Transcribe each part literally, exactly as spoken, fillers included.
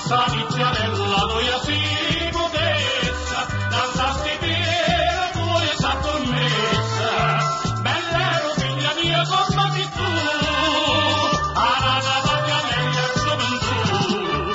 sta vecchiarella noia si potessa, danza stipiera tu e sa commessa, bellero figlia mia come di tu, alla voglia meglio gioventù.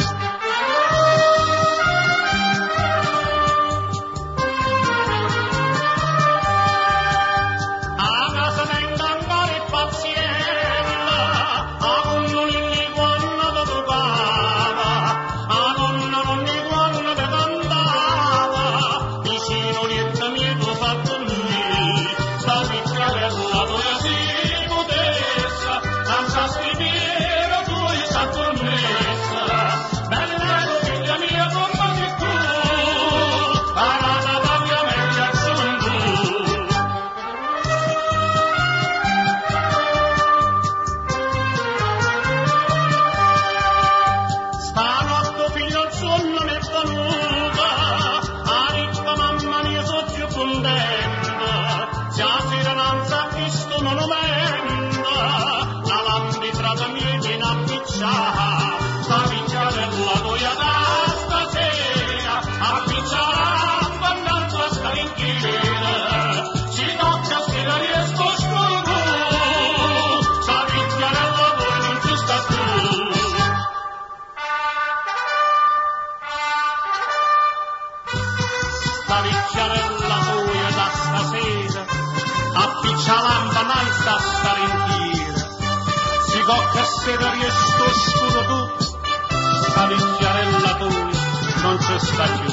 A casa venga andare pazienza, a uno lì quando lo trovava, a nonna non ne quando te cantava, vicino lietta mia tu fatto me, sta piccarella tu e si potessa, danza stipiera tu e sa commessa, bella figlia mia come di tu, alla voglia meglio gioventù. Stanotte figlio il sonno mi è venuta, a ricca mamma mia so più contenta, se a sera non s'ha visto monumento, la lampitrata mia viene a picciare, sta picciarella noia da stasera, a picciare un'altra starinchiera, ci tocca sera riesco a scorgere, sta picciarella poi non ci sta più. La vecchiarella poi da stasera, a piccialamba mai sta stare in tira, si cocca sera riesco scuro tu, la vecchiarella poi non ci sta più.